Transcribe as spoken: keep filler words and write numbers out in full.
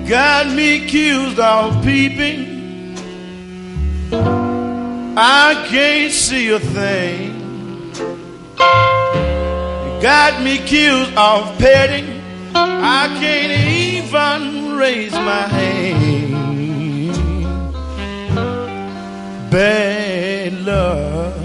got me accused of peeping. I can't see a thing. You got me accused of petting. I can't even raise my hand. Bad luck.